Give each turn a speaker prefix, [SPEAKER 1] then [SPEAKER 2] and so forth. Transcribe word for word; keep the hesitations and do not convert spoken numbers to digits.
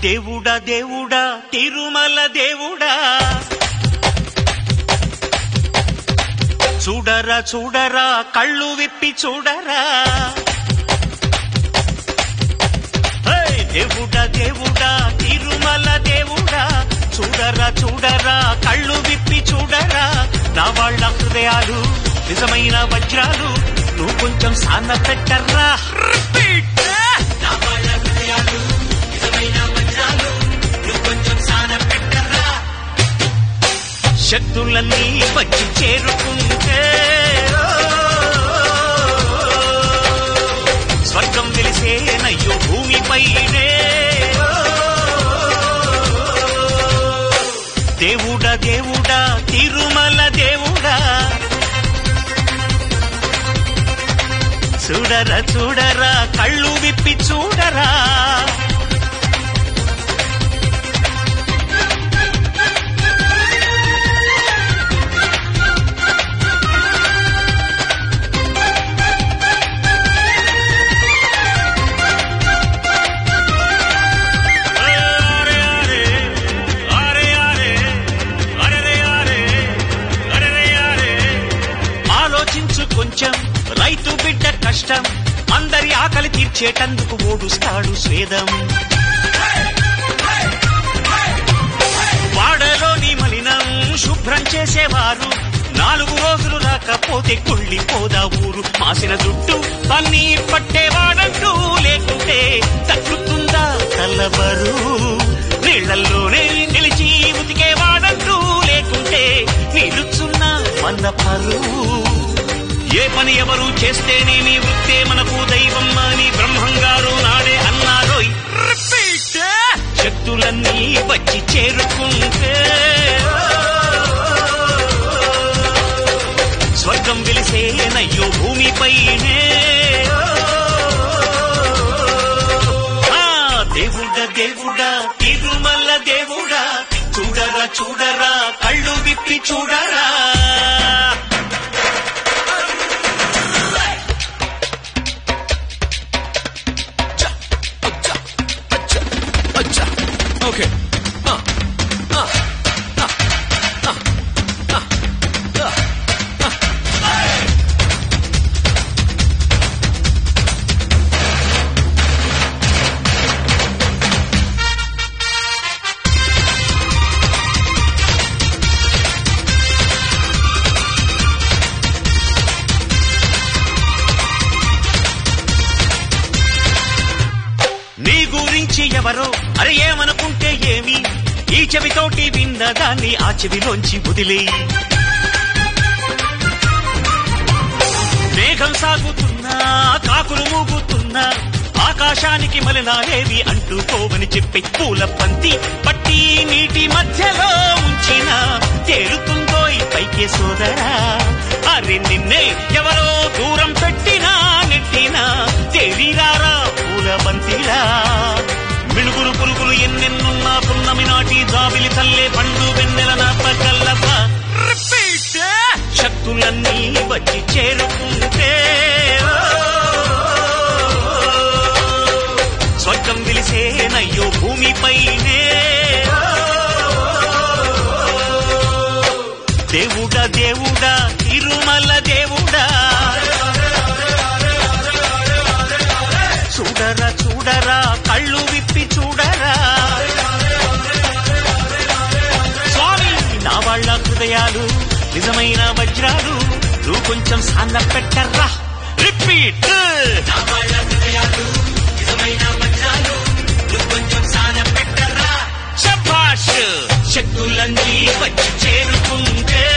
[SPEAKER 1] దేవుడా దేవుడా తిరుమల దేవుడా చూడరా చూడరా కళ్ళు విప్పి చూడరా దేవుడా దేవుడా తిరుమల దేవుడా చూడరా చూడరా కళ్ళు విప్పి చూడరా నా వాళ్ళ హృదయాలు నిజమైన వజ్రాలు నువ్వు కొంచెం సాన పెట్టర్రా నా వాళ్ళ హృదయాలు నిజమైన వజ్రాలు నువ్వు కొంచెం సాన పెట్టర్రా శక్తులన్నీ వచ్చి చేరుకుంటే స్వర్గం వెలిసేనయ్యో భూమిపైనే దేవుడా దేవుడా తిరుమల దేవుడా చూడరా చూడరా కళ్ళు విప్పి చూడరా కొంచెం రైతు బిడ్డ కష్టం అందరి ఆకలి తీర్చేటందుకు ఓడుస్తాడు స్వేదం వాడలోని మలినం శుభ్రం చేసేవారు నాలుగు రోజులు రాకపోతే కుళ్ళిపోదా ఊరు మాసిన జుట్టు పన్నీ పట్టేవాడంటూ లేకుంటే తగ్గుతుందా తల్లబరు నీళ్లల్లోనే నిలిచి ఉతికేవాడంటూ లేకుంటే నిలుచున్నా మన్నపరు ఏ పని ఎవరు చేస్తేనేమి వృత్తే మనకు దైవం అని బ్రహ్మంగారు నాడే అన్నారోయ్ శక్తులన్నీ వచ్చి చేరుకుంటే స్వర్గం వెలిసేనయ్యో భూమిపైనే దేవుడా దేవుడా తిరుమల దేవుడా చూడరా చూడరా కళ్ళు విప్పి చూడరా
[SPEAKER 2] Okay. Uh, uh, uh, uh, uh, uh, uh, uh.
[SPEAKER 1] నీ గురించి ఎవరో అరే ఏమనుకుంటే ఏమి ఈ చెవితోటి విన్న దాన్ని ఆ చెవిలోంచి వదిలే మేఘం సాగుతున్నా కాకులు మూగుతున్నా ఆకాశానికి మలినాలేవి అంటుకోవని చెప్పి పూల పంతి పట్టి నీటి మధ్యలో ఉంచిన తేలుతుందో ఈ పైకే సోదరా అరే నిన్నే ఎవరో దూరం పెట్టినా నెట్టినా తేలిరారా పూల బంతిలా మిణుగురు పురుగులు ఎన్నెన్నున్నా పున్నమి నాటి జాబిలి తల్లే పండు వెన్నెల నాపగల్లవా శక్తులన్నీ వచ్చి చేరుకుంటే స్వర్గం వెలిసేనయ్యో భూమిపైనే దేవుడా దేవుడా తిరుమల దేవుడా చూడరా చూడరా కళ్ళు విప్పి చూడరా స్వామి నా వాళ్ళ హృదయాలు నిజమైన వజ్రాలు నువ్వు కొంచెం సాన్న పెట్టర్రా రిపీట్ నా వాళ్ళ హృదయాలు నిజమైన వజ్రాలు నువ్వు కొంచెం సాన్న పెట్టర్రా శభాష్ శక్తులన్నీ వచ్చి చేరుకుంటే